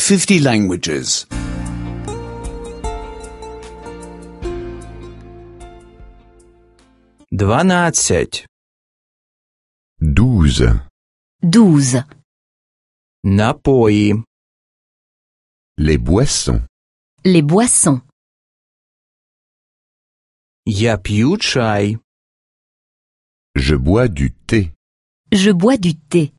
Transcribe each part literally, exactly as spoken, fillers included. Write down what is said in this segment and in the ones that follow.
fifty languages. Дванадцять. Douze. douze. Напої. Les boissons. Les boissons. Я п'ю чай. Je bois du thé. Je bois du thé.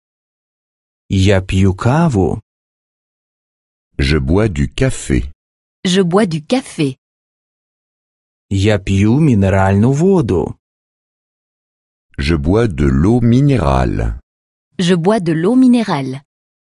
Я п'ю каву. Je bois du café. Je bois du café. Я п'ю мінеральну воду. Je bois de l'eau minérale. Je bois de l'eau minérale.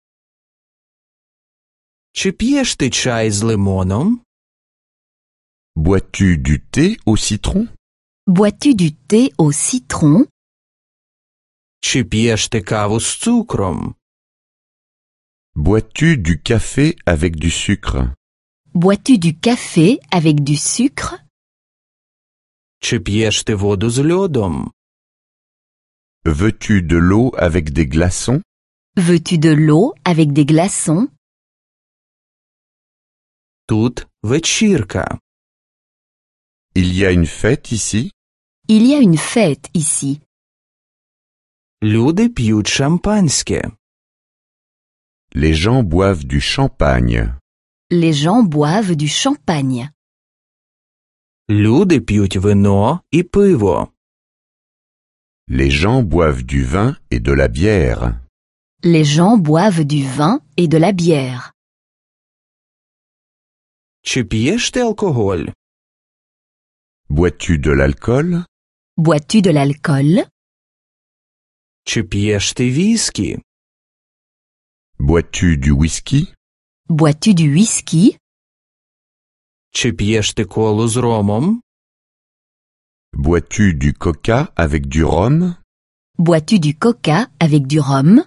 Чи п'єш ти чай з лимоном? Bois-tu du thé au citron? Bois-tu du thé au citron? Чи п'єш ти каву з цукром? Bois-tu du café avec du sucre? Bois-tu du café avec du sucre? Чи п'єш ти воду з льодом? Veux-tu de l'eau avec des glaçons? Veux-tu de l'eau avec des glaçons? Тут вечірка. Il y a une fête ici? Il y a une fête ici. Люди п'ють шампанське. Les gens boivent du champagne. Les gens boivent du champagne. Люди п'ють вино і пиво. Les gens boivent du vin et de la bière. Les gens boivent du vin et de la bière. Чи п'єш ти алкоголь? Bois-tu de l'alcool? Bois-tu de l'alcool? Чи п'єш ти віскі? Bois-tu du whisky? Bois-tu du whisky? Чи п'єш ти колу з ромом? Bois-tu du coca avec du rhum? Bois-tu du coca avec du rhum?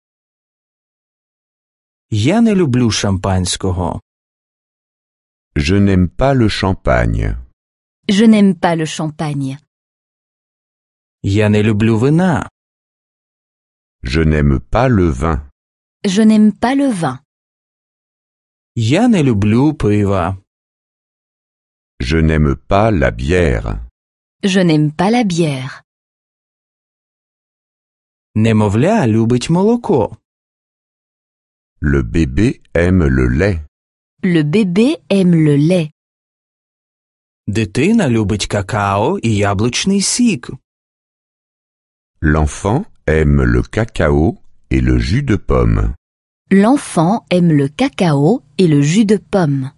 Я не люблю шампанського. Je n'aime pas le champagne. Je n'aime pas le champagne. Я не люблю вина. Je n'aime pas le vin. Je n'aime pas le vin. Я не люблю пива. Je n'aime pas la bière. Je n'aime pas la bière. Немовля любить молоко. Le bébé aime le lait. Le bébé aime le lait. Дитина любить какао і яблучний сік. L'enfant aime le cacao et le jus de pomme. L'enfant aime le cacao et le jus de pomme.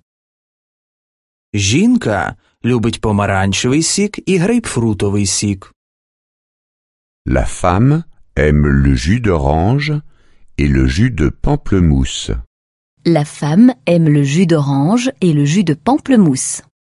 Жінка любить помаранчевий сік і грейпфрутовий сік. La femme aime le jus d'orange et le jus de pamplemousse. La femme aime le jus d'orange et le jus de pamplemousse.